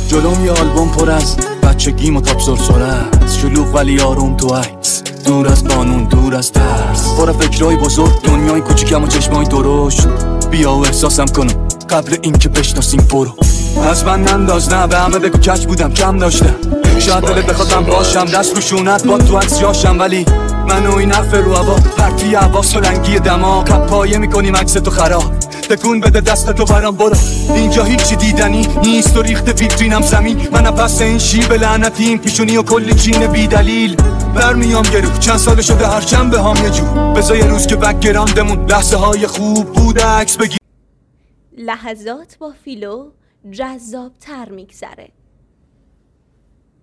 جلوم یه آلبوم پر از بچگیم و تاب سرسره، شلوغ ولی آروم تو عکس، دور از قانون دور از ترس، پر فکرای بزرگ دنیای کوچیکم و چشمای درشت. بیا و احساسم کنم قبل اینکه بشناسیم برو. از من ننداز، نه به همه بگو کج بودم کم داشتم، شاید دلت بخوادم باشم دست رو شونت با تو عکس جاشم، ولی من و این حرف رو هوا پرتی حواس و لنگی دماغ پایه میکنیم عکس تو خراب. تکون بده دست تو برام برو، اینجا هیچی دیدنی نیست و ریخته ویترینم زمین. من پس این شیب لعنتی این پیشونی و کلی چین بی دلیل برمیام گرو. چند سال شده هر چند به هم یه جو، بذار یه روز که بکگراندمون لحظه های خوب بوده عکس بگیر. لحظات با فیلو جذاب تر میگذره.